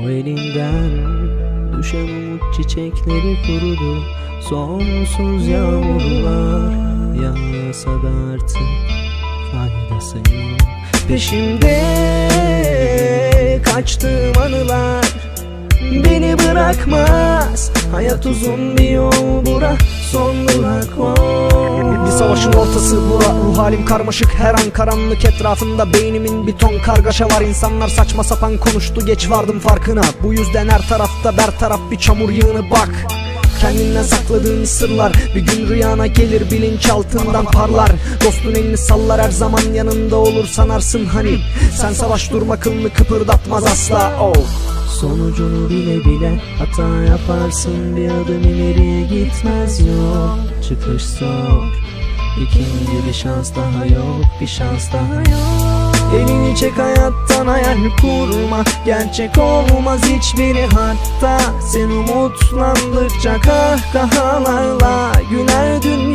O elinden düşen umut çiçekleri kurudu. Sonsuz yağmurlar yağsa da artık faydası yok. Peşimde kaçtığım anılar beni bırakmaz. Hayat uzun bir yol, bura son durak. Bir savaşın ortası bura, ruh halim karmaşık. Her an karanlık etrafında, beynimin bir ton kargaşa var. İnsanlar saçma sapan konuştu, geç vardım farkına. Bu yüzden her tarafta bertaraf bir çamur yığını, bak. Kendinden sakladığın sırlar bir gün rüyana gelir, bilinçaltından parlar. Dostun elini sallar, her zaman yanında olur sanarsın hani. Sen savaş durma, kılını kıpırdatmaz asla. Sonucunu bile bile hata yaparsın, bir adım ileriye gitmez yol. Çıkış zor, ikinci bir şans daha yok, bir şans daha yok. Elini çek hayattan, hayal kurma, gerçek olmaz hiçbiri. Hatta sen umutlandıkça kahkahalarla güler dünya.